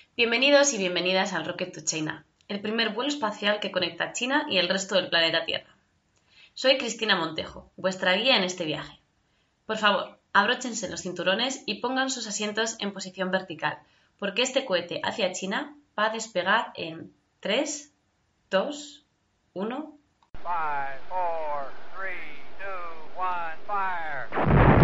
Bienvenidos y bienvenidas al Rocket to China, el primer vuelo espacial que conecta China y el resto del planeta Tierra. Soy Cristina Montejo, vuestra guía en este viaje. Por favor, abróchense los cinturones y pongan sus asientos en posición vertical, porque este cohete hacia China va a despegar en 3, 2, 1... 5, 4, 3, 2, 1, fire.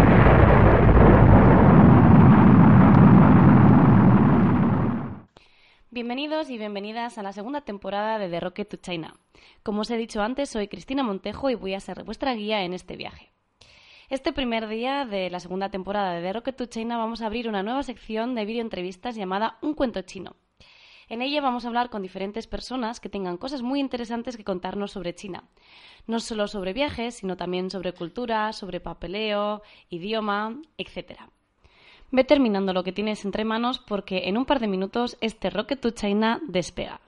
Bienvenidos y bienvenidas a la segunda temporada de The Rocket to China. Como os he dicho antes, soy Cristina Montejo y voy a ser vuestra guía en este viaje. Este primer día de la segunda temporada de The Rocket to China vamos a abrir una nueva sección de videoentrevistas llamada Un cuento chino. En ella vamos a hablar con diferentes personas que tengan cosas muy interesantes que contarnos sobre China. No solo sobre viajes, sino también sobre cultura, sobre papeleo, idioma, etc. Ve terminando lo que tienes entre manos porque en un par de minutos este Rocket to China despega.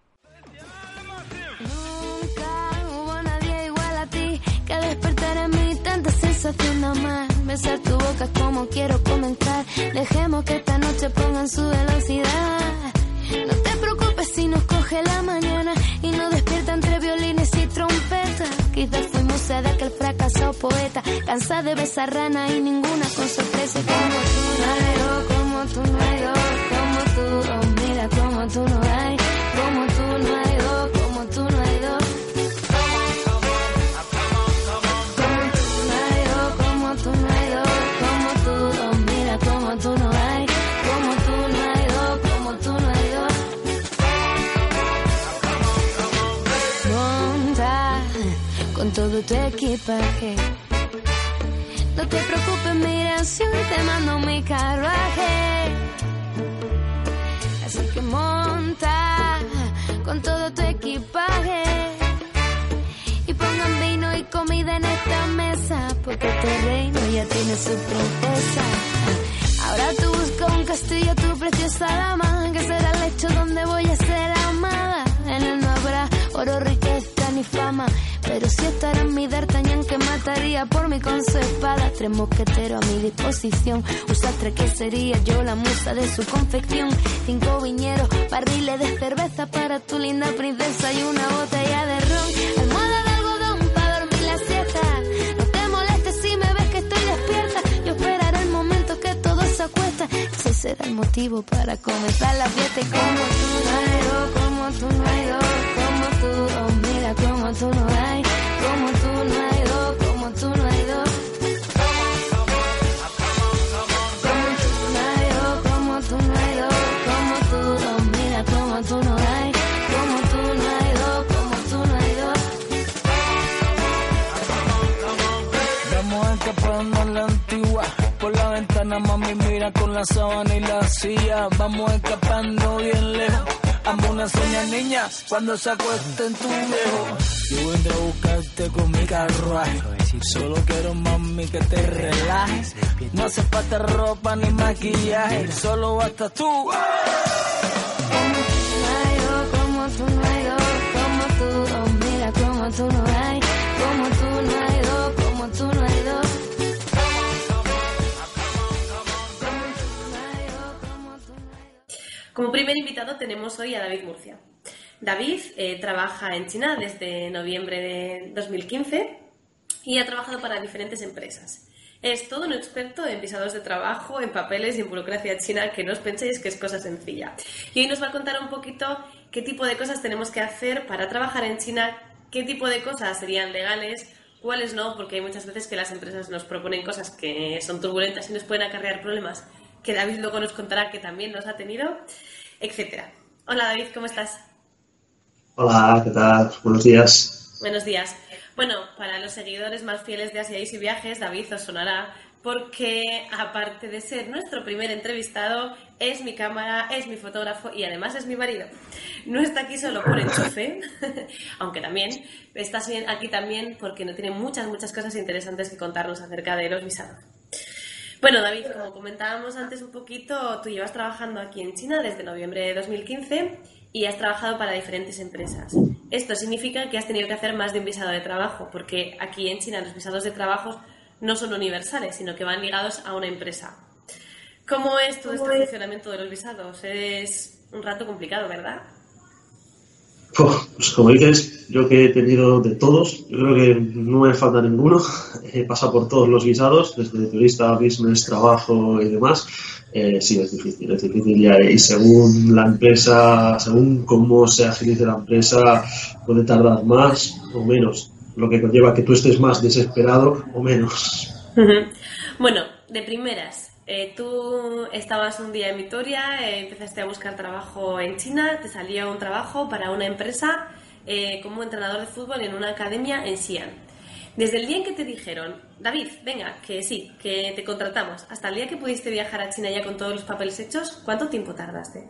Nunca hubo nadie igual a ti que despertar en mí tanta sensación de amar. Besar tu boca es como quiero comenzar. Dejemos que esta noche pongan su velocidad. No te preocupes si nos coge la mañana y nos despierta entre violines y trompetas. Quizás fui musa de aquel fracasado poeta, cansada de besar rana y ninguna con sorpresa. Como tú no hay dos, como tú no hay dos, como tú, oh mira como tú no hay, como tú no hay dos, como tú no hay dos. Como tú no hay dos, como tú no hay dos, como tú, oh mira como tú no hay, como tú no hay dos, como tú no hay dos. Monta con todo tu equipaje. No te preocupes, mira, si hoy te mando mi carruaje. Así que monta con todo tu equipaje y pongan vino y comida en esta mesa, porque este reino ya tiene su princesa. Ahora tú busca un castillo, tu preciosa dama, que será el lecho donde voy a ser amada. En él no habrá oro, riqueza ni fama, pero sí estará mi D'Artagnan, que mataría por mí con su espada. 3 mosqueteros a mi disposición, un sastre que sería yo la musa de su confección. 5 viñeros, barriles de cerveza para tu linda princesa y una botella de ron. Almohada de algodón para dormir la siesta. No te molestes si me ves que estoy despierta. Yo esperaré el momento que todo se acuesta. Ese será el motivo para comenzar la fiesta. Y como tú no hay dos, como tú no hay dos, como tú, oh mira como tú no hay, como tú no hay dos, como tú no hay dos. Como tú no hay dos, como tú no hay dos, como tú, oh mira como tú no hay, como tú no hay dos, como tú no hay dos. Vamos escapando a la antigua, por la ventana mami mira con la sábana y la silla. Vamos escapando bien lejos, amo una sueña niña cuando se acuesta en tu viejo. Yo vendré a buscarte con mi carruaje, solo quiero mami que te relajes. No hace falta ropa ni maquillaje, solo basta tú. Como tú no hay dos, como tú, oh mira como tú no hay, como tú no hay dos, como tú no hay dos. Como primer invitado tenemos hoy a David Murcia. David trabaja en China desde noviembre de 2015 y ha trabajado para diferentes empresas. Es todo un experto en visados de trabajo, en papeles y en burocracia china, que no os penséis que es cosa sencilla. Y hoy nos va a contar un poquito qué tipo de cosas tenemos que hacer para trabajar en China, qué tipo de cosas serían legales, cuáles no, porque hay muchas veces que las empresas nos proponen cosas que son turbulentas y nos pueden acarrear problemas, que David luego nos contará que también nos ha tenido, etcétera. Hola David, ¿cómo estás? Hola, ¿qué tal? Buenos días. Buenos días. Bueno, para los seguidores más fieles de Asia y Viajes, David os sonará porque, aparte de ser nuestro primer entrevistado, es mi cámara, es mi fotógrafo y además es mi marido. No está aquí solo por enchufe, aunque también está aquí también porque no tiene muchas cosas interesantes que contarnos acerca de los visados. Bueno, David, como comentábamos antes un poquito, tú llevas trabajando aquí en China desde noviembre de 2015 y has trabajado para diferentes empresas. Esto significa que has tenido que hacer más de un visado de trabajo, porque aquí en China los visados de trabajo no son universales, sino que van ligados a una empresa. ¿Cómo es todo este funcionamiento de los visados? Es un rato complicado, ¿verdad? Pues como dices, yo que he tenido de todos, yo creo que no me falta ninguno. He pasado por todos los visados, desde turista, business, trabajo y demás. Sí, es difícil ya. Y según la empresa, según cómo se agilice la empresa, puede tardar más o menos, lo que conlleva que tú estés más desesperado o menos. Bueno, de primeras, tú estabas un día en Vitoria, empezaste a buscar trabajo en China, te salió un trabajo para una empresa como entrenador de fútbol en una academia en Xi'an. Desde el día en que te dijeron, David, venga, que sí, que te contratamos, hasta el día que pudiste viajar a China ya con todos los papeles hechos, ¿cuánto tiempo tardaste?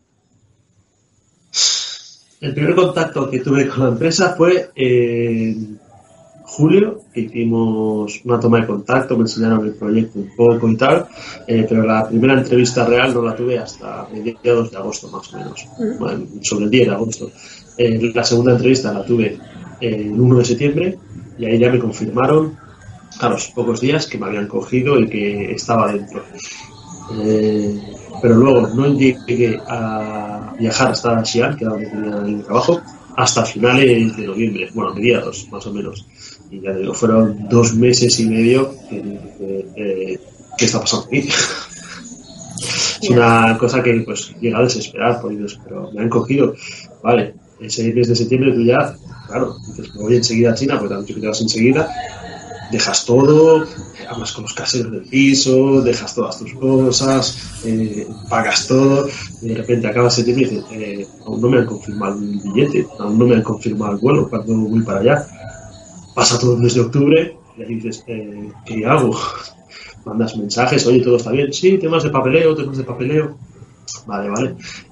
El primer contacto que tuve con la empresa fue en julio, que hicimos una toma de contacto, me enseñaron el proyecto un poco y tal, pero la primera entrevista real no la tuve hasta mediados de agosto más o menos, bueno, sobre el 10 de agosto. La segunda entrevista la tuve el 1 de septiembre y ahí ya me confirmaron a los pocos días que me habían cogido y que estaba dentro. Pero luego no llegué a viajar hasta Xi'an, que era donde tenía el trabajo, hasta finales de noviembre, bueno, mediados más o menos. Y ya digo, fueron 2 meses y medio que ¿qué está pasando aquí? Es una cosa que pues llega a desesperar, por Dios, pero me han cogido. Vale, ese mes de septiembre tú ya, claro, dices, me voy enseguida a China, pues también te vas enseguida, dejas todo, hablas con los caseros del piso, dejas todas tus cosas, pagas todo, y de repente acaba septiembre y dices, aún no me han confirmado el billete, aún no me han confirmado el vuelo, cuando voy para allá. Pasa todo el mes de octubre y ahí dices, ¿qué hago? Mandas mensajes, oye, ¿todo está bien? Sí, temas de papeleo. Vale.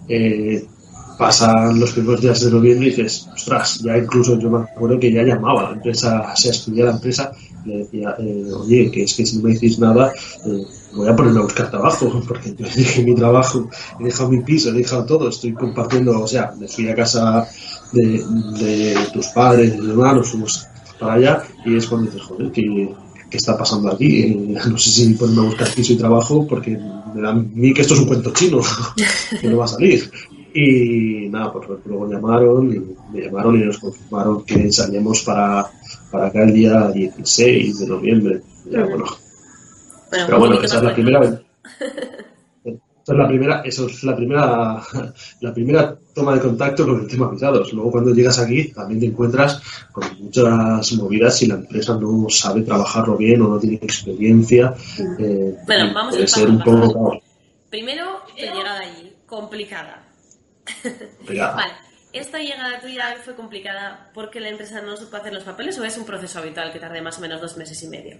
Pasan los primeros días de noviembre y dices, ostras, ya incluso yo me acuerdo que ya llamaba a la empresa, se estudiaba la empresa, y le decía, oye, que es que si no me decís nada, voy a ponerme a buscar trabajo, porque yo dejé mi trabajo, he dejado mi piso, he dejado todo, estoy compartiendo, o sea, me fui a casa de tus padres, de mis hermanos, fuimos para allá, y es cuando dices, joder, ¿qué está pasando aquí? No sé si ponerme a buscar piso y trabajo, porque me da a mí que esto es un cuento chino, que no va a salir. Y nada, pues luego me llamaron y nos confirmaron que salíamos para acá el día 16 de noviembre. Ya, bueno. Pero bueno, esa es la primera. Eso es la primera toma de contacto con el tema visados. Luego cuando llegas aquí también te encuentras con muchas movidas si la empresa no sabe trabajarlo bien o no tiene experiencia. Bueno, vamos a puede ser un poco. Primero, tu llegada allí, complicada. Vale, ¿esta llegada tuya fue complicada porque la empresa no supo hacer los papeles o es un proceso habitual que tarde más o menos 2 meses y medio?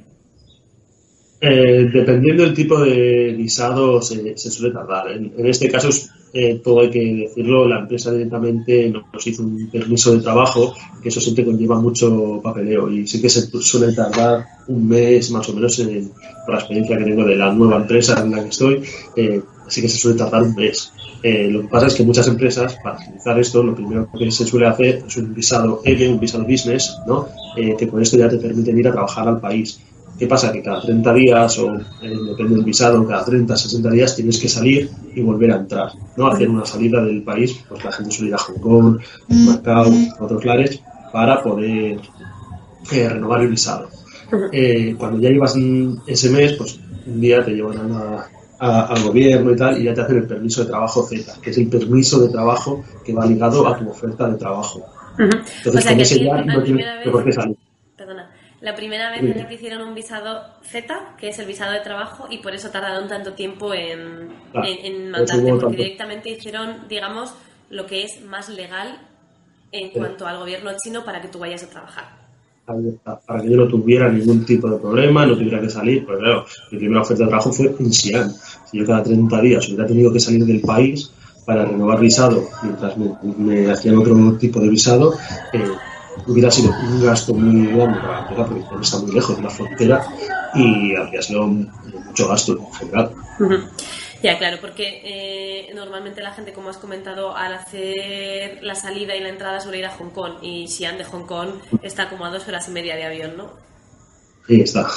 Dependiendo del tipo de visado se suele tardar. En este caso, todo hay que decirlo, la empresa directamente nos hizo un permiso de trabajo, que eso siempre conlleva mucho papeleo y sí que se suele tardar un mes más o menos, por la experiencia que tengo de la nueva empresa en la que estoy, sí que se suele tardar un mes. Lo que pasa es que muchas empresas, para agilizar esto, lo primero que se suele hacer es un visado M, un visado business, ¿no? Que con esto ya te permiten ir a trabajar al país. ¿Qué pasa? Que cada 30 días, o depende del visado, cada 30, 60 días tienes que salir y volver a entrar, ¿no? Hacer una salida del país, pues la gente suele ir a Hong Kong, Macao, a otros lares, para poder renovar el visado. Cuando ya llevas ese mes, pues un día te llevan al gobierno y tal, y ya te hacen el permiso de trabajo Z, que es el permiso de trabajo que va ligado a tu oferta de trabajo. Entonces, o sea, con que ese ya no tienes por qué salir. Perdona, la primera vez en la que hicieron un visado Z, que es el visado de trabajo, y por eso tardaron tanto tiempo en mandarte, porque directamente hicieron, digamos, lo que es más legal en cuanto al gobierno chino para que tú vayas a trabajar. Para que yo no tuviera ningún tipo de problema, no tuviera que salir, pues claro, mi primera oferta de trabajo fue en Xi'an. Si yo cada 30 días hubiera tenido que salir del país para renovar visado, mientras me hacían otro tipo de visado, hubiera sido un gasto muy grande para la empresa, porque está muy lejos de la frontera y habría sido mucho gasto en general. Ya, claro, porque normalmente la gente, como has comentado, al hacer la salida y la entrada suele ir a Hong Kong, y Xi'an de Hong Kong está como a 2 horas y media de avión, ¿no? Sí, está.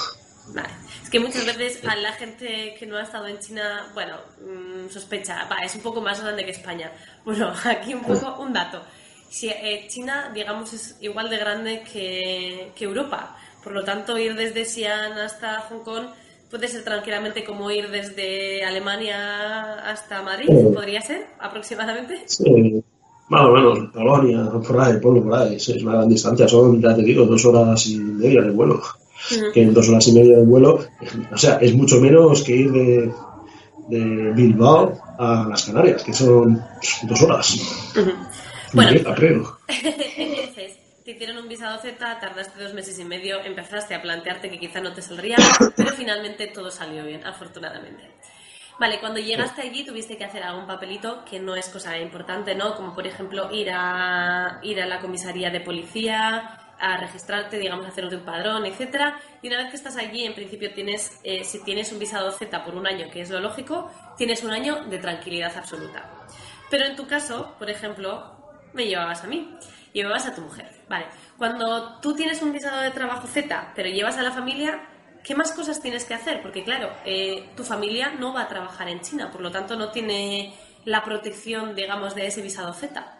Vale. Es que muchas veces a la gente que no ha estado en China, bueno, sospecha, es un poco más grande que España. Bueno, aquí un poco un dato. Si, China, digamos, es igual de grande que Europa. Por lo tanto, ir desde Xi'an hasta Hong Kong puede ser tranquilamente como ir desde Alemania hasta Madrid, ¿podría ser aproximadamente? Sí. Bueno, Polonia, por ahí, es una gran distancia, son, ya te digo, 2 horas y media de vuelo. Que en 2 horas y media de vuelo, o sea, es mucho menos que ir de Bilbao a las Canarias, que son 2 horas. Bueno, creo. Entonces, te hicieron un visado Z, tardaste 2 meses y medio, empezaste a plantearte que quizá no te saldría, pero finalmente todo salió bien, afortunadamente. Vale, cuando llegaste allí tuviste que hacer algún papelito que no es cosa importante, ¿no? Como por ejemplo ir a la comisaría de policía, a registrarte, digamos, a hacerte un padrón, etcétera. Y una vez que estás allí, en principio tienes, si tienes un visado Z por un año, que es lo lógico, tienes un año de tranquilidad absoluta. Pero en tu caso, por ejemplo, me llevabas a mí, llevabas a tu mujer. Vale, cuando tú tienes un visado de trabajo Z, pero llevas a la familia, ¿qué más cosas tienes que hacer? Porque claro, tu familia no va a trabajar en China, por lo tanto no tiene la protección, digamos, de ese visado Z.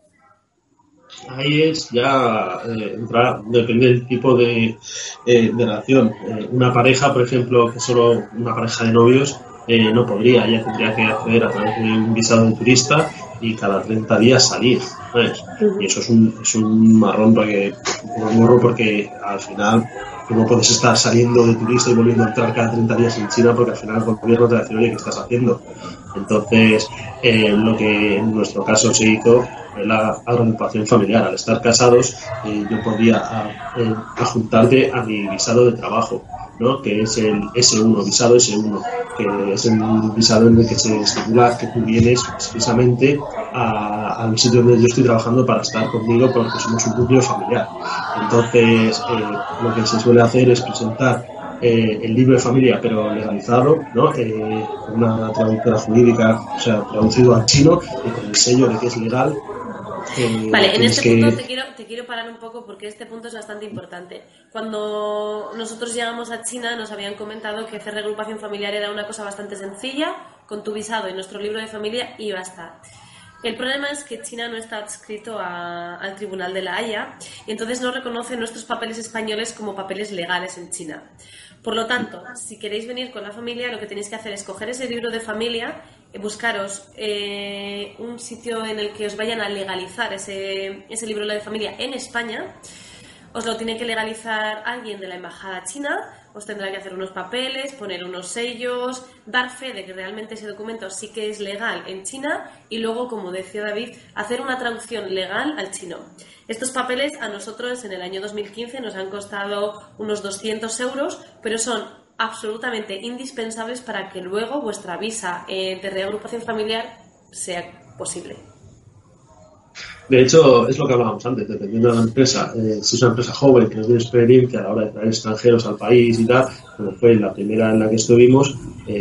Ahí es ya entrar, depende del tipo de relación. Una pareja, por ejemplo, que solo una pareja de novios, no podría, ella tendría que acceder a través de un visado de turista y cada 30 días salir, ¿sabes? Y eso es un marrón, un morro, porque al final tú no puedes estar saliendo de turista y volviendo a entrar cada 30 días en China, porque al final el gobierno te va a decir, oye, ¿qué estás haciendo? Entonces, lo que en nuestro caso se hizo fue la agrupación familiar. Al estar casados, yo podía adjuntarte a mi visado de trabajo, ¿no? Que es el S1, visado S1, que es el visado en el que se estipula que tú vienes precisamente al sitio donde yo estoy trabajando para estar conmigo, porque somos un núcleo familiar. Entonces, lo que se suele hacer es presentar el libro de familia, pero legalizado, ¿no? Una traductora jurídica, o sea, traducido al chino y con el sello de que es legal. Vale, en este punto te quiero parar un poco, porque este punto es bastante importante. Cuando nosotros llegamos a China nos habían comentado que hacer reagrupación familiar era una cosa bastante sencilla, con tu visado y nuestro libro de familia y basta. El problema es que China no está adscrito al Tribunal de la Haya y entonces no reconoce nuestros papeles españoles como papeles legales en China. Por lo tanto, si queréis venir con la familia, lo que tenéis que hacer es coger ese libro de familia, buscaros un sitio en el que os vayan a legalizar ese libro de familia en España. Os lo tiene que legalizar alguien de la embajada china, os tendrá que hacer unos papeles, poner unos sellos, dar fe de que realmente ese documento sí que es legal en China y luego, como decía David, hacer una traducción legal al chino. Estos papeles a nosotros en el año 2015 nos han costado unos 200 euros, pero son absolutamente indispensables para que luego vuestra visa de reagrupación familiar sea posible. De hecho, es lo que hablábamos antes, dependiendo de la empresa. Si es una empresa joven que no tiene experiencia a la hora de traer extranjeros al país y tal, como fue la primera en la que estuvimos,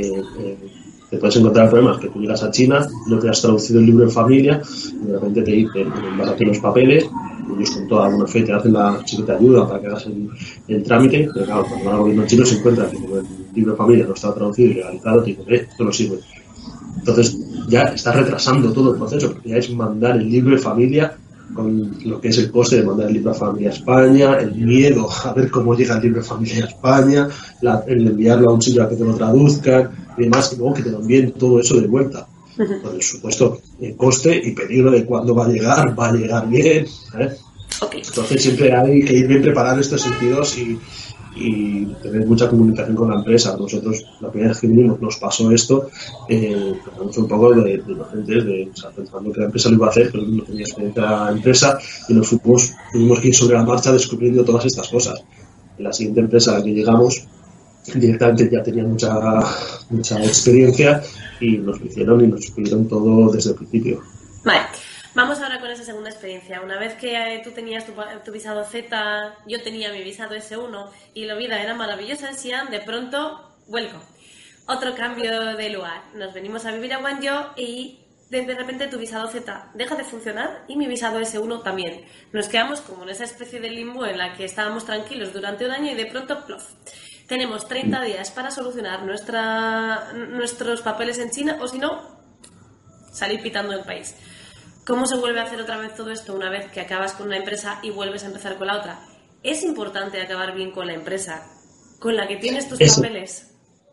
te puedes encontrar problemas que tú llegas a China, no te has traducido el libro en familia, y de repente te dicen, vas a hacer los papeles, ellos con toda buena fe te hacen sí que te ayuda para que hagas el trámite, pero claro, cuando van al gobierno chino se encuentra que el libro de familia no está traducido y legalizado, te dicen, esto no sirve. Entonces ya está retrasando todo el proceso, porque ya es mandar el libro de familia con lo que es el coste de mandar el libro de familia a España, el miedo a ver cómo llega el libro de familia a España, el enviarlo a un sitio a que te lo traduzcan y demás, y luego que te lo envíen todo eso de vuelta. Con el supuesto coste y peligro de cuándo va a llegar bien. Okay. Entonces siempre hay que ir bien preparado en estos sentidos y tener mucha comunicación con la empresa. Nosotros, la primera vez que vinimos, nos pasó esto, tratamos un poco de inocentes, o sea, pensando que la empresa lo iba a hacer, pero no tenía experiencia la empresa y nos tuvimos que ir sobre la marcha descubriendo todas estas cosas. En la siguiente empresa a la que llegamos, directamente ya tenía mucha experiencia y nos lo hicieron y nos pidieron todo desde el principio. Vale. Vamos ahora con esa segunda experiencia. Una vez que tú tenías tu visado Z, yo tenía mi visado S1 y la vida era maravillosa en Xi'an, de pronto, vuelco. Otro cambio de lugar. Nos venimos a vivir a Guangzhou y de repente tu visado Z deja de funcionar y mi visado S1 también. Nos quedamos como en esa especie de limbo en la que estábamos tranquilos durante un año y de pronto, plof. Tenemos 30 días para solucionar nuestros papeles en China, o si no, salir pitando del país. ¿Cómo se vuelve a hacer otra vez todo esto una vez que acabas con una empresa y vuelves a empezar con la otra? Es importante acabar bien con la empresa con la que tienes tus papeles.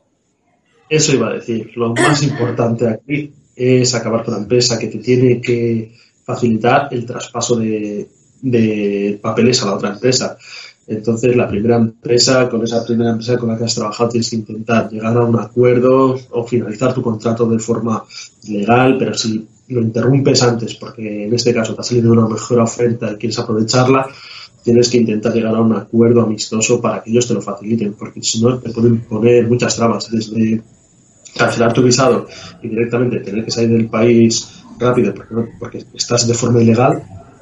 Eso iba a decir. Lo más importante aquí es acabar con la empresa que te tiene que facilitar el traspaso de papeles a la otra empresa. Entonces, con esa primera empresa con la que has trabajado, tienes que intentar llegar a un acuerdo o finalizar tu contrato de forma legal, pero si lo interrumpes antes, porque en este caso te ha salido una mejor oferta y quieres aprovecharla, tienes que intentar llegar a un acuerdo amistoso para que ellos te lo faciliten, porque si no te pueden poner muchas trabas, desde cancelar tu visado y directamente tener que salir del país rápido porque estás de forma ilegal,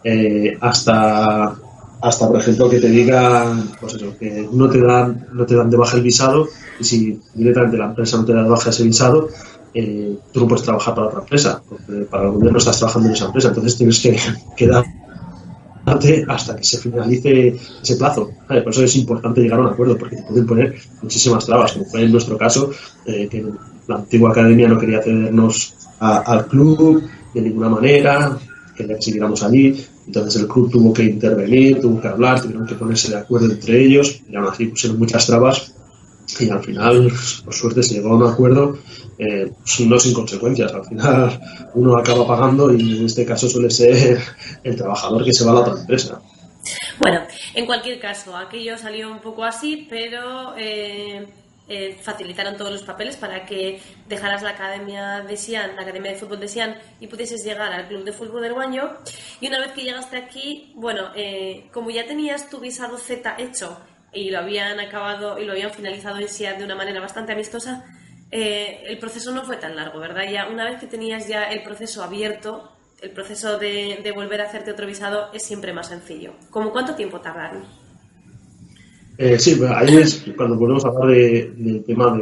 hasta por ejemplo que te digan pues eso, que no te dan de baja el visado, y si directamente la empresa no te da de baja ese visado, tú no puedes trabajar para otra empresa, porque para el gobierno estás trabajando en esa empresa, entonces tienes que quedarte hasta que se finalice ese plazo. Por eso es importante llegar a un acuerdo, porque te pueden poner muchísimas trabas, como fue en nuestro caso, que la antigua academia no quería cedernos al club de ninguna manera, quería que siguiéramos allí, entonces el club tuvo que intervenir, tuvo que hablar, tuvieron que ponerse de acuerdo entre ellos, y aún así pusieron muchas trabas, y al final, por suerte, se llegó a un acuerdo, no sin consecuencias. Al final uno acaba pagando, y en este caso suele ser el trabajador que se va a la otra empresa. Bueno, en cualquier caso, aquello salió un poco así, pero facilitaron todos los papeles para que dejaras la academia de Xi'an, la academia de fútbol de Xi'an, y pudieses llegar al club de fútbol del Guangzhou. Y una vez que llegaste aquí, bueno, como ya tenías tu visado Z hecho y lo habían acabado y lo habían finalizado en Xi'an de una manera bastante amistosa, el proceso no fue tan largo, ¿verdad? Ya una vez que tenías ya el proceso abierto, el proceso de volver a hacerte otro visado es siempre más sencillo. ¿Cómo cuánto tiempo tardaron? Sí, pues ahí es cuando volvemos a hablar del tema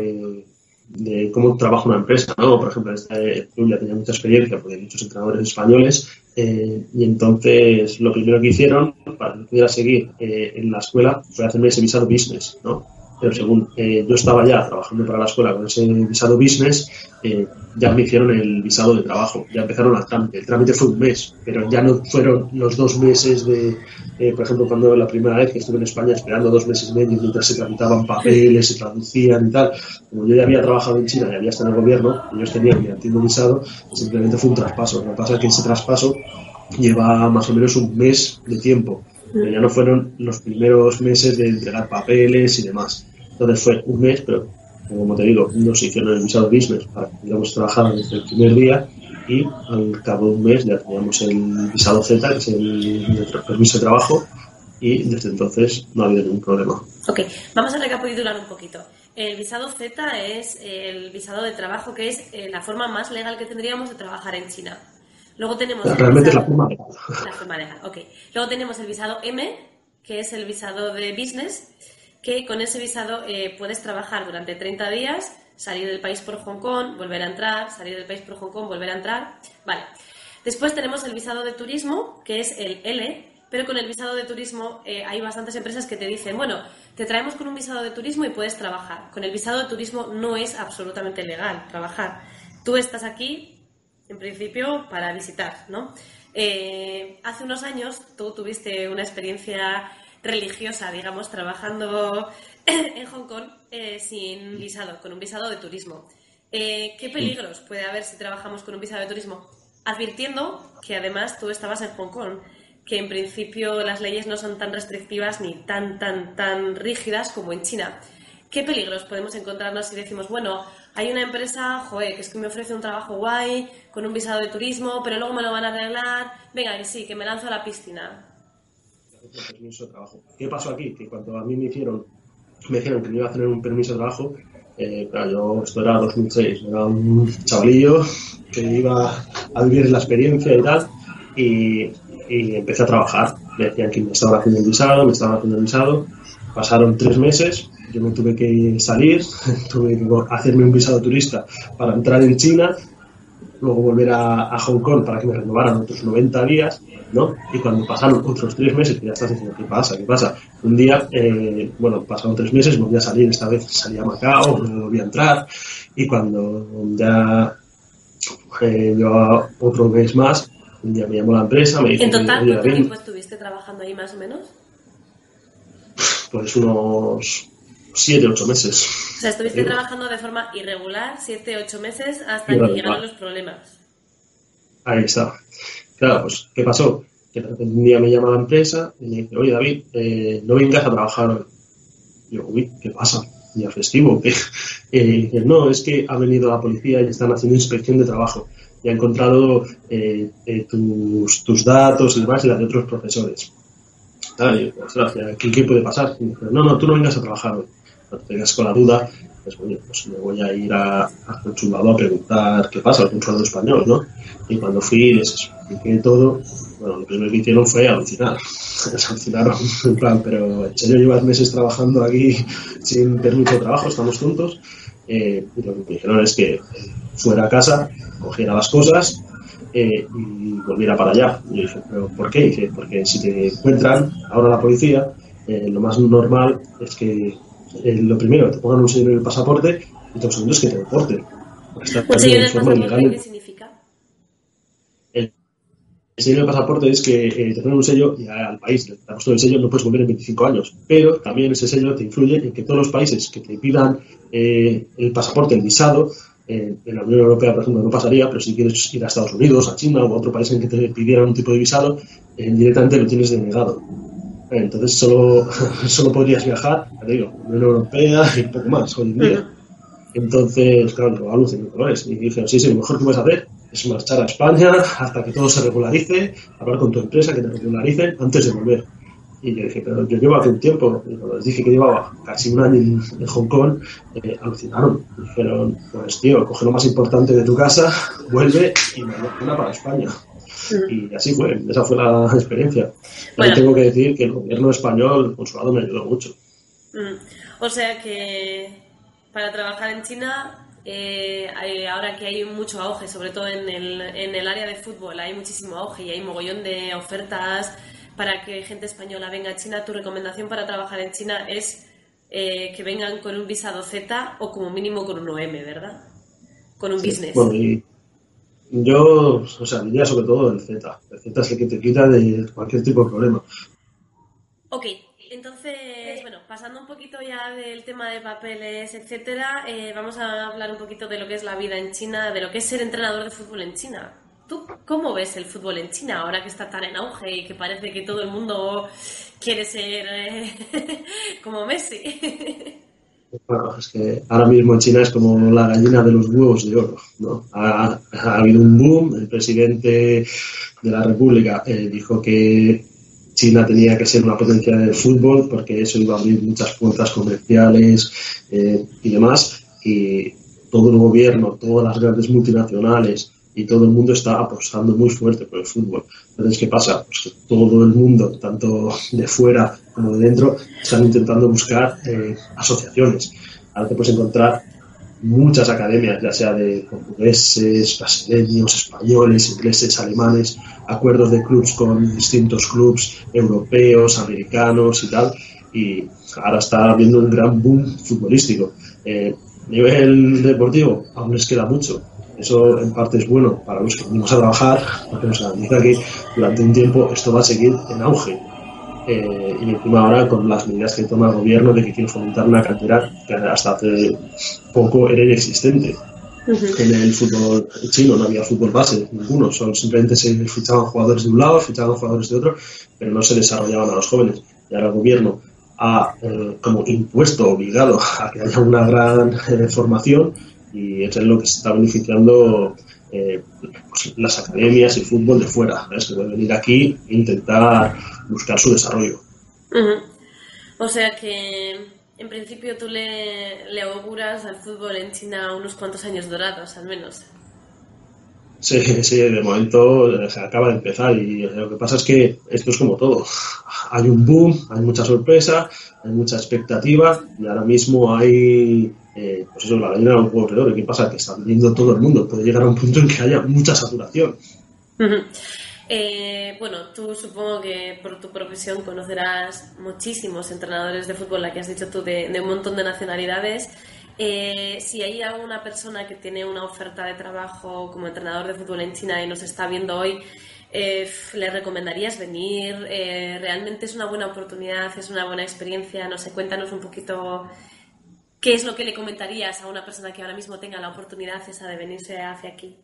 de cómo trabaja una empresa, ¿no? Por ejemplo, este club ya tenía mucha experiencia porque hay muchos entrenadores españoles, y entonces lo primero que hicieron para que pudiera seguir en la escuela fue hacerme ese visado business, ¿no? Pero según yo estaba ya trabajando para la escuela con ese visado business, ya me hicieron el visado de trabajo, ya empezaron el trámite fue un mes, pero ya no fueron los 2 meses de, por ejemplo, cuando la primera vez que estuve en España esperando 2 meses y medio mientras se tramitaban papeles, se traducían y tal. Como yo ya había trabajado en China y había estado en el gobierno, ellos tenían mi antiguo visado, simplemente fue un traspaso. Lo que pasa es que ese traspaso lleva más o menos un mes de tiempo, pero ya no fueron los primeros meses de entregar papeles y demás. Entonces fue un mes, pero como te digo, nos hicieron el visado business para que pudiéramos trabajar desde el primer día, y al cabo de un mes ya teníamos el visado Z, que es el permiso de trabajo, y desde entonces no ha habido ningún problema. Ok, vamos a recapitular un poquito. El visado Z es el visado de trabajo, que es la forma más legal que tendríamos de trabajar en China. Luego tenemos realmente es la forma legal. La forma legal, ok. Luego tenemos el visado M, que es el visado de business, que con ese visado puedes trabajar durante 30 días, salir del país por Hong Kong, volver a entrar, salir del país por Hong Kong, volver a entrar. Vale. Después tenemos el visado de turismo, que es el L, pero con el visado de turismo hay bastantes empresas que te dicen, bueno, te traemos con un visado de turismo y puedes trabajar. Con el visado de turismo no es absolutamente legal trabajar. Tú estás aquí, en principio, para visitar, ¿no? Hace unos años tú tuviste una experiencia religiosa, digamos, trabajando en Hong Kong sin visado, con un visado de turismo. ¿Qué peligros puede haber si trabajamos con un visado de turismo? Advirtiendo que además tú estabas en Hong Kong, que en principio las leyes no son tan restrictivas ni tan rígidas como en China. ¿Qué peligros podemos encontrarnos si decimos, bueno, hay una empresa, que es que me ofrece un trabajo guay, con un visado de turismo, pero luego me lo van a arreglar, venga, que sí, que me lanzo a la piscina? Permiso de trabajo. ¿Qué pasó aquí? Que cuando a mí me dijeron que me iba a hacer un permiso de trabajo, claro, esto era 2006, era un chavalillo que iba a vivir la experiencia y tal, y empecé a trabajar. Me decían que me estaban haciendo el visado, pasaron 3 meses, yo me tuve que salir, tuve que hacerme un visado turista para entrar en China. luego volver a Hong Kong para que me renovaran otros 90 días, ¿no? Y cuando pasaron otros 3 meses, que ya estás diciendo, ¿qué pasa? ¿Qué pasa? Un día, pasaron 3 meses, volví a salir, esta vez salí a Macao, no volví a entrar, y cuando ya llevaba otro mes más, un día me llamó la empresa, me dijo... ¿En total oye, cuánto David, tiempo estuviste trabajando ahí más o menos? pues unos 7-8 meses. O sea, estuviste trabajando de forma irregular 7-8 meses hasta Irregular. que llegaron los problemas. Ahí está. Claro, pues, ¿qué pasó? Que de repente un día me llama la empresa y me dice, oye, David, no vengas a trabajar hoy. Y yo, uy, ¿qué pasa? Día festivo. Dice, no, es que ha venido la policía y están haciendo inspección de trabajo. Y ha encontrado tus datos y demás y las de otros profesores. Y yo, ostras, ¿qué puede pasar? Y dice, no, tú no vengas a trabajar hoy. Cuando tengas con la duda, pues, oye, pues me voy a ir al consulado a preguntar qué pasa, al consulado español, ¿no? Y cuando fui, les expliqué todo, bueno, lo primero que hicieron fue alucinar. Se alucinaron, en plan, pero en serio llevas meses trabajando aquí sin permiso de trabajo, estamos juntos. Y lo que me dijeron es que fuera a casa, cogiera las cosas y volviera para allá. Y yo dije, ¿pero por qué? Y dije, porque si te encuentran ahora la policía, lo más normal es que lo primero, te pongan un sello en el pasaporte y lo segundo es que te deporten. ¿Un sello en el pasaporte qué significa? El sello en el pasaporte es que te ponen un sello y al país le damos todo el sello, no puedes volver en 25 años. Pero también ese sello te influye en que todos los países que te pidan el pasaporte, el visado, en la Unión Europea, por ejemplo, no pasaría, pero si quieres ir a Estados Unidos, a China o a otro país en que te pidieran un tipo de visado, directamente lo tienes denegado. Entonces solo podrías viajar, te digo, Unión Europea y poco más hoy en día. Entonces, claro, lo aluciné colores. Y dije, sí, lo mejor que puedes hacer es marchar a España hasta que todo se regularice, hablar con tu empresa, que te regularicen antes de volver. Y yo dije, pero yo llevo hace un tiempo, y cuando les dije que llevaba casi un año en Hong Kong, alucinaron. Dijeron, pues tío, coge lo más importante de tu casa, vuelve y me una para España. Y así fue, esa fue la experiencia. Bueno, tengo que decir que el gobierno español, el consulado, me ayudó mucho. O sea que para trabajar en China, ahora que hay mucho auge, sobre todo en el área de fútbol, hay muchísimo auge y hay mogollón de ofertas para que gente española venga a China, tu recomendación para trabajar en China es que vengan con un visado Z o como mínimo con un OM, ¿verdad? Con un business. Bueno, y yo, diría sobre todo el Z. El Z es el que te quita de cualquier tipo de problema. Ok, entonces, bueno, pasando un poquito ya del tema de papeles, etcétera, vamos a hablar un poquito de lo que es la vida en China, de lo que es ser entrenador de fútbol en China. ¿Tú cómo ves el fútbol en China ahora que está tan en auge y que parece que todo el mundo quiere ser como Messi? Bueno, es que ahora mismo en China es como la gallina de los huevos de oro, ¿no? Ha habido un boom, el presidente de la República dijo que China tenía que ser una potencia del fútbol porque eso iba a abrir muchas puertas comerciales y demás, y todo el gobierno, todas las grandes multinacionales y todo el mundo está apostando muy fuerte por el fútbol. Entonces, ¿qué pasa? Pues que todo el mundo, tanto de fuera como de dentro, están intentando buscar asociaciones. Ahora te puedes encontrar muchas academias, ya sea de portugueses, brasileños, españoles, ingleses, alemanes, acuerdos de clubs con distintos clubs europeos, americanos y tal, y ahora está habiendo un gran boom futbolístico. A nivel deportivo aún les queda mucho. Eso en parte es bueno para los que venimos a trabajar, porque nos garantiza que durante un tiempo esto va a seguir en auge. Y encima ahora con las medidas que toma el gobierno de que quiere fomentar una cantera que hasta hace poco era inexistente. En el fútbol chino no había fútbol base, ninguno, simplemente se fichaban jugadores de un lado, fichaban jugadores de otro, pero no se desarrollaban a los jóvenes. Y ahora el gobierno ha como impuesto, obligado a que haya una gran formación, y es lo que se está beneficiando pues las academias y el fútbol de fuera, ¿sabes? Que pueden venir aquí e intentar buscar su desarrollo. O sea que en principio tú le auguras al fútbol en China unos cuantos años dorados, al menos. Sí, de momento se acaba de empezar y lo que pasa es que esto es como todo. Hay un boom, hay mucha sorpresa, hay mucha expectativa y ahora mismo hay pues eso, la gallina de los huevos de oro. ¿Qué pasa? Que está viendo todo el mundo. Puede llegar a un punto en que haya mucha saturación. Bueno, tú supongo que por tu profesión conocerás muchísimos entrenadores de fútbol, la que has dicho tú, de un montón de nacionalidades. Si hay alguna persona que tiene una oferta de trabajo como entrenador de fútbol en China y nos está viendo hoy, ¿le recomendarías venir? ¿Realmente es una buena oportunidad? ¿Es una buena experiencia? No sé, cuéntanos un poquito qué es lo que le comentarías a una persona que ahora mismo tenga la oportunidad esa de venirse hacia aquí.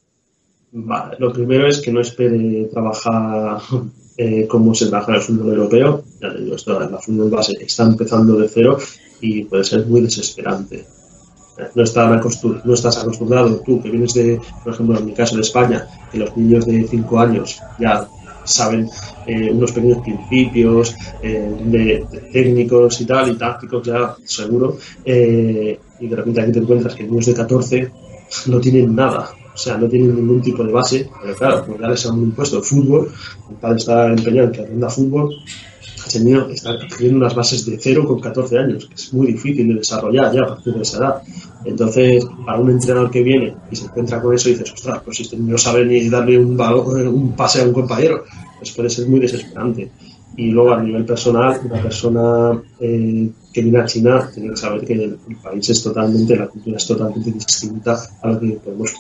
Vale, lo primero es que no espere trabajar como se trabaja en el fútbol europeo. Ya te digo, esto en la fútbol base está empezando de cero y puede ser muy desesperante. No estás acostumbrado, tú que vienes de, por ejemplo, en mi caso de España, que los niños de 5 años ya saben unos pequeños principios de técnicos y tal, y tácticos ya seguro, y de repente aquí te encuentras que niños de 14 no tienen nada. O sea, no tienen ningún tipo de base, pero claro, pues ya les han impuesto el fútbol, el padre está empeñado en que aprenda fútbol, ese niño está adquiriendo unas bases de cero con 14 años, que es muy difícil de desarrollar ya a partir de esa edad. Entonces, para un entrenador que viene y se encuentra con eso, dices, ostras, pues si este niño no sabe ni darle un pase a un compañero, pues puede ser muy desesperante. Y luego, a nivel personal, una persona que viene a China tiene que saber que el país es totalmente, la cultura es totalmente distinta a lo que podemos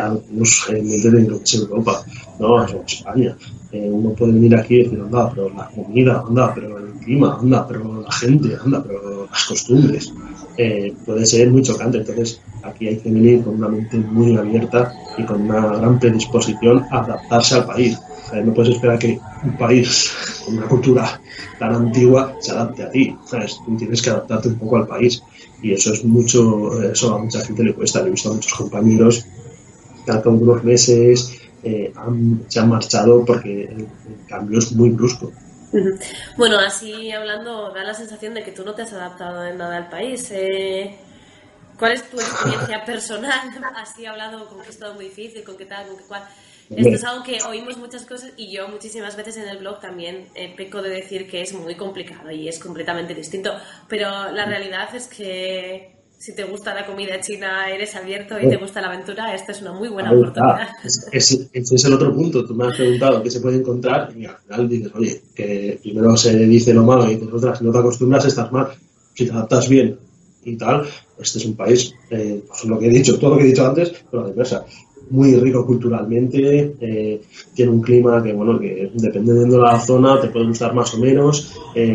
meter en lo que es Europa, ¿no? O España. Uno puede venir aquí y decir, anda, pero la comida, anda, pero el clima, anda, pero la gente, anda, pero las costumbres. Puede ser muy chocante. Entonces, aquí hay que venir con una mente muy abierta y con una gran predisposición a adaptarse al país. No puedes esperar que un país con una cultura tan antigua se adapte a ti, ¿sabes? Tú tienes que adaptarte un poco al país y eso es mucho, eso a mucha gente le cuesta. He visto a muchos compañeros que al cabo de unos meses se han marchado porque el cambio es muy brusco. Bueno, así hablando, da la sensación de que tú no te has adaptado en nada al país. ¿Cuál es tu experiencia personal? Así hablado, con que es todo muy difícil, con qué tal, con qué cual. Esto es algo que oímos muchas cosas y yo muchísimas veces en el blog también peco de decir que es muy complicado y es completamente distinto, pero la realidad es que si te gusta la comida china, eres abierto y te gusta la aventura, esta es una muy buena oportunidad. Ese es el otro punto. Tú me has preguntado qué se puede encontrar y al final dices, oye, que primero se dice lo malo y dices, otras, si no te acostumbras estás mal. Si te adaptas bien y tal, este es un país, pues lo que he dicho, todo lo que he dicho antes, pero a la inversa. Muy rico culturalmente, tiene un clima que, bueno, que dependiendo de la zona te puede gustar más o menos,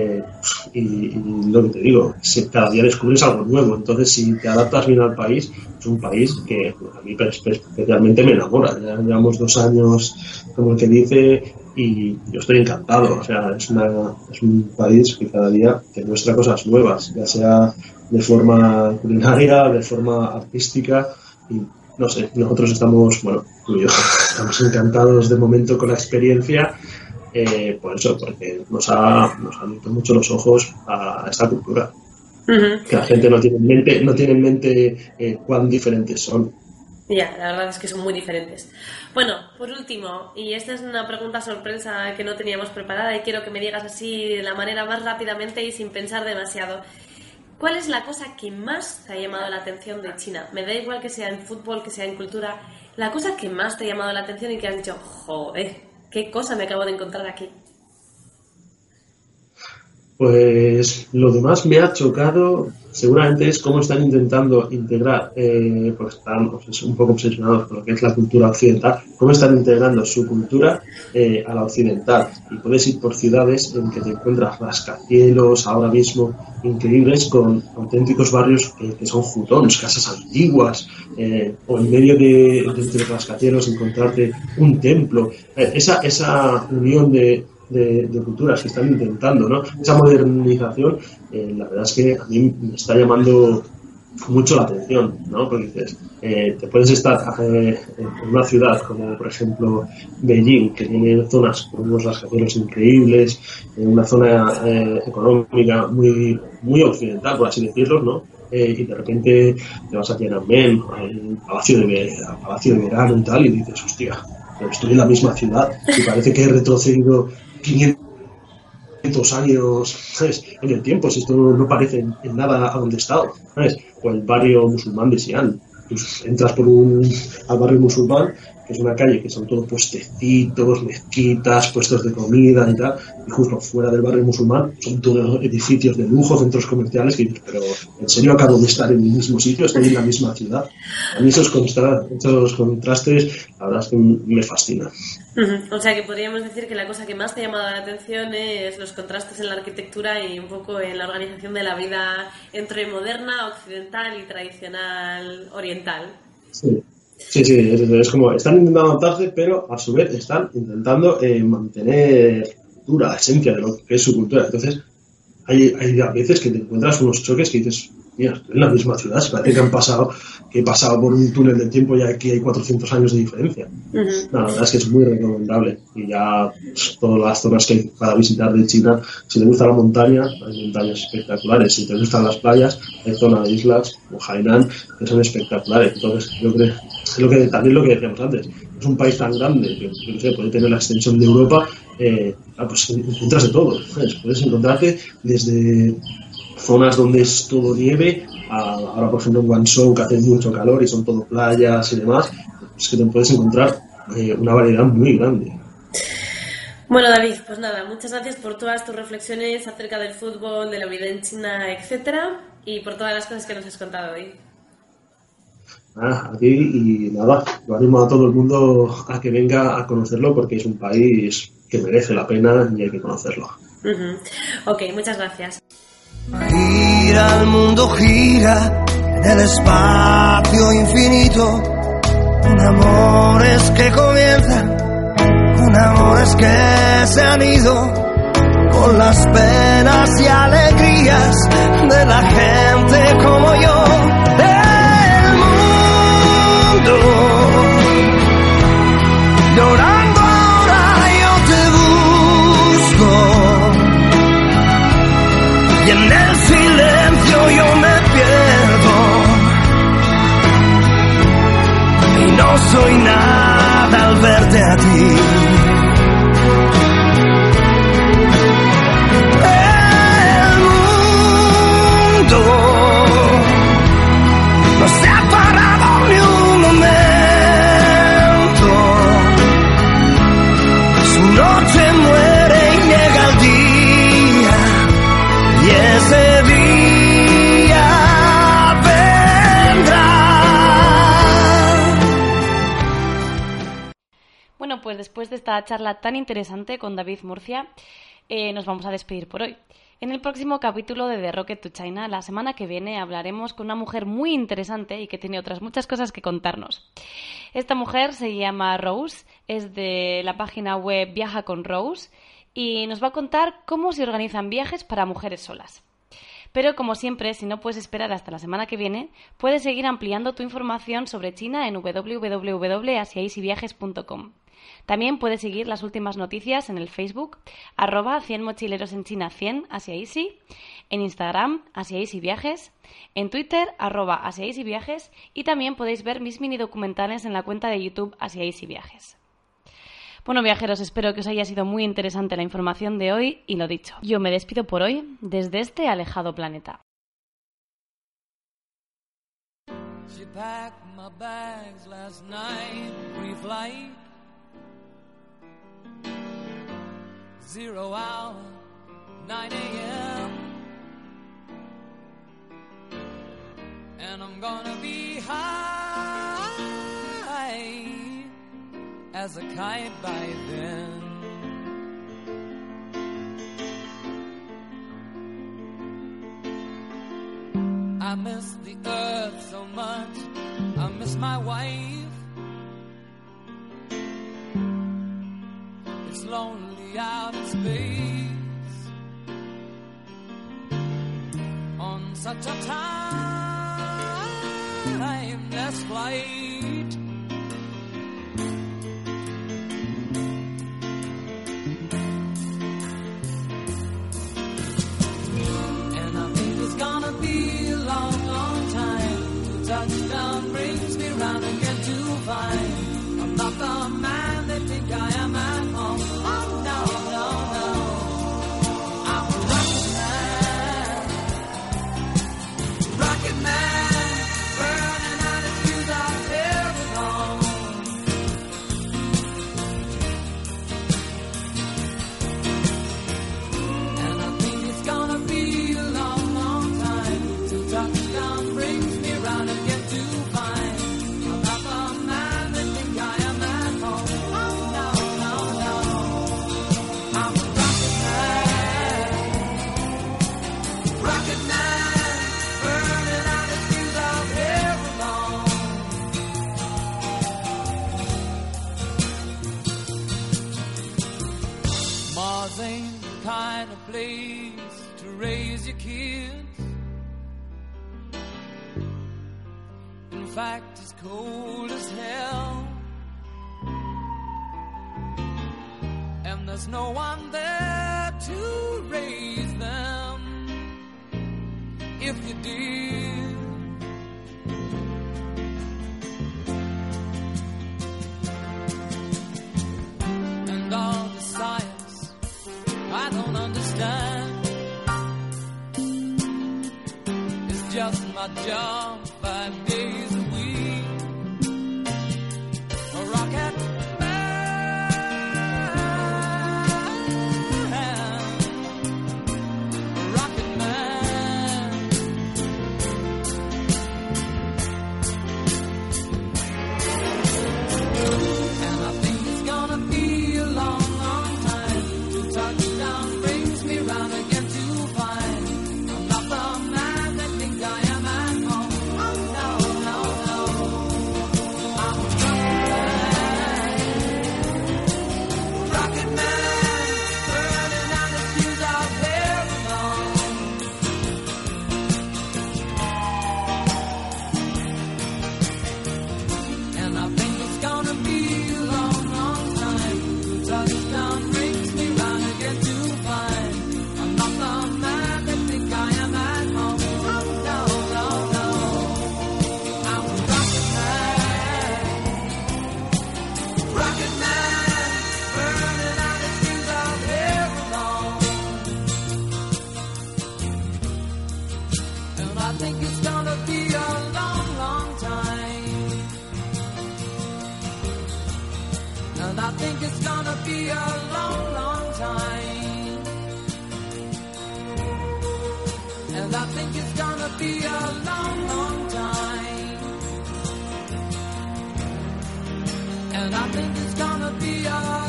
y lo que te digo, cada día descubres algo nuevo. Entonces, si te adaptas bien al país, es un país que a mí especialmente me enamora. Ya llevamos 2 años, como el que dice, y yo estoy encantado. O sea, es un país que cada día te muestra cosas nuevas, ya sea de forma culinaria, de forma artística, y no sé, nosotros estamos, bueno, tú y yo, estamos encantados de momento con la experiencia, por eso, porque nos ha abierto mucho los ojos a esta cultura. Que la gente no tiene en mente cuán diferentes son. Ya, la verdad es que son muy diferentes. Bueno, por último, y esta es una pregunta sorpresa que no teníamos preparada y quiero que me digas así de la manera más rápidamente y sin pensar demasiado. ¿Cuál es la cosa que más te ha llamado la atención de China? Me da igual que sea en fútbol, que sea en cultura. La cosa que más te ha llamado la atención y que has dicho, joder, qué cosa me acabo de encontrar aquí. Pues lo que más me ha chocado seguramente es cómo están intentando integrar, pues están un poco obsesionados con lo que es la cultura occidental, cómo están integrando su cultura a la occidental. Y puedes ir por ciudades en que te encuentras rascacielos ahora mismo increíbles con auténticos barrios que son jutones, casas antiguas, o en medio de entre rascacielos encontrarte un templo. Esa unión de culturas que están intentando, ¿no? Esa modernización, la verdad es que a mí me está llamando mucho la atención, ¿no? Porque dices, te puedes estar en una ciudad como, por ejemplo, Beijing, que tiene zonas con unos rascacielos increíbles, una zona económica muy, muy occidental, por así decirlo, ¿no? Y de repente te vas a Tiananmen, al palacio de verano y tal, y dices, hostia, pero estoy en la misma ciudad y parece que he retrocedido 500 400 años, ¿sabes?, en el tiempo, si esto no parece en nada a donde he estado, ¿sabes? O el barrio musulmán de Xi'an. Pues entras al barrio musulmán, que es una calle que son todos puestecitos, mezquitas, puestos de comida y tal, y justo fuera del barrio musulmán son todos edificios de lujo, centros comerciales, que dices, pero ¿en serio acabo de estar en el mismo sitio? Estoy en la misma ciudad. A mí esos contrastes, la verdad es que me fascinan. O sea que podríamos decir que la cosa que más te ha llamado la atención es los contrastes en la arquitectura y un poco en la organización de la vida entre moderna, occidental y tradicional oriental. Sí. Sí, es como, están intentando adaptarse, pero a su vez están intentando mantener la esencia de lo que es su cultura. Entonces, hay a veces que te encuentras unos choques que dices, mira, estoy en la misma ciudad, se parece que he pasado por un túnel del tiempo y aquí hay 400 años de diferencia. La verdad es que es muy recomendable. Y ya pues, todas las zonas que hay para visitar de China, si te gusta la montaña, hay montañas espectaculares. Si te gustan las playas, hay zonas de islas como Hainan que son espectaculares. Entonces, yo creo que también lo que decíamos antes, es un país tan grande que no sé, puede tener la extensión de Europa, pues encuentras de todo, ¿sabes? Puedes encontrarte desde zonas donde es todo nieve, ahora por ejemplo en Guangzhou, que hace mucho calor y son todo playas y demás, es que te puedes encontrar una variedad muy grande. Bueno, David, pues nada, muchas gracias por todas tus reflexiones acerca del fútbol, de la vida en China, etcétera, y por todas las cosas que nos has contado hoy. Aquí y nada, yo animo a todo el mundo a que venga a conocerlo porque es un país que merece la pena y hay que conocerlo. Ok, muchas gracias. Gira el mundo, gira en el espacio infinito, con amores que comienzan, con amores que se han ido, con las penas y alegrías de la gente como yo. Llorando ahora yo te busco y en el silencio yo me pierdo y no soy nada al verte a ti. El mundo no se ha parado ni un momento. Noche muere y llega el día y ese día vendrá. Bueno, pues después de esta charla tan interesante con David Murcia, nos vamos a despedir por hoy. En el próximo capítulo de The Rocket to China, la semana que viene, hablaremos con una mujer muy interesante y que tiene otras muchas cosas que contarnos. Esta mujer se llama Rose, es de la página web Viaja con Rose y nos va a contar cómo se organizan viajes para mujeres solas. Pero como siempre, si no puedes esperar hasta la semana que viene, puedes seguir ampliando tu información sobre China en www.asiaisyviajes.com. También puedes seguir las últimas noticias en el Facebook, @100 mochileros en China 100 AsiaEasy, en Instagram, AsiaEasyViajes, en Twitter, @AsiaEasyViajes, y también podéis ver mis mini documentales en la cuenta de YouTube AsiaEasyViajes. Bueno, viajeros, espero que os haya sido muy interesante la información de hoy y lo dicho, yo me despido por hoy desde este alejado planeta. She packed my bags last night, pre-flight, 0 hour, 9 a.m. And I'm gonna be high as a kite by then. I miss the earth so much, I miss my wife. It's lonely out in space on such a timeless flight. And I think it's gonna be a long, long time till touchdown brings me round again to find I'm not the man they think I am at home. Oh no, no, no. find a place to raise your kids. In fact, it's cold as hell, and there's no one there to raise them if you did. And all the science I don't understand, it's just my job 5 days a week. A rocket and I think it's gonna be a